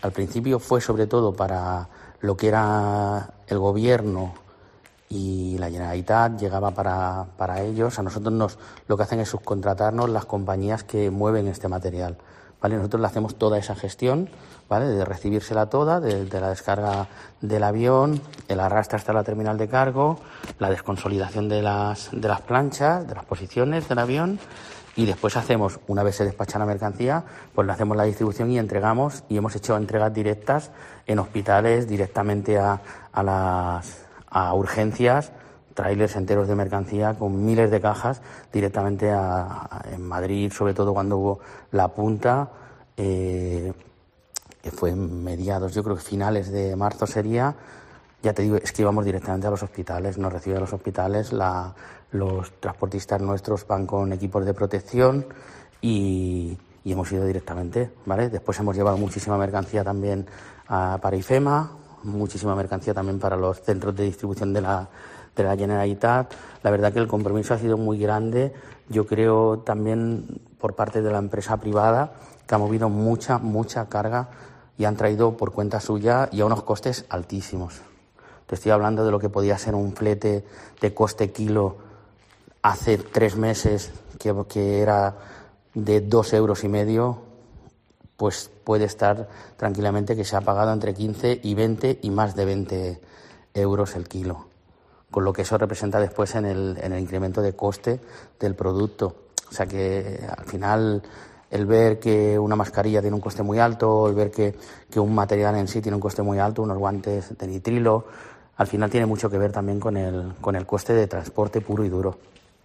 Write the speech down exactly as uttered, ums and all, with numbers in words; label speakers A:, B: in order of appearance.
A: al principio fue sobre todo para lo que era el gobierno y la Generalitat, llegaba para, para ellos. A nosotros nos, lo que hacen es subcontratarnos las compañías que mueven este material, ¿vale? Nosotros le hacemos toda esa gestión, ¿vale? De recibírsela toda, de, de la descarga del avión, el arrastre hasta la terminal de cargo, la desconsolidación de las, de las planchas, de las posiciones del avión, y después hacemos, una vez se despacha la mercancía, pues le hacemos la distribución y entregamos, y hemos hecho entregas directas en hospitales, directamente a, a las a urgencias, trailers enteros de mercancía con miles de cajas directamente a, a, en Madrid, sobre todo cuando hubo la punta, eh, que fue en mediados, yo creo que finales de marzo sería. Ya te digo, es que íbamos directamente a los hospitales, nos reciben a los hospitales, la, los transportistas nuestros van con equipos de protección y, y hemos ido directamente, ¿vale? Después hemos llevado muchísima mercancía también a, para IFEMA, muchísima mercancía también para los centros de distribución de la, de la Generalitat. La verdad que el compromiso ha sido muy grande, yo creo también por parte de la empresa privada, que ha movido mucha, mucha carga y han traído por cuenta suya y a unos costes altísimos. Te estoy hablando de lo que podía ser un flete de coste kilo hace tres meses, que, que era de dos euros y medio, pues puede estar tranquilamente que se ha pagado entre quince y veinte y más de veinte euros el kilo, con lo que eso representa después en el, en el incremento de coste del producto. O sea que al final el ver que una mascarilla tiene un coste muy alto, el ver que, que un material en sí tiene un coste muy alto, unos guantes de nitrilo, al final tiene mucho que ver también con el, con el coste de transporte puro y duro.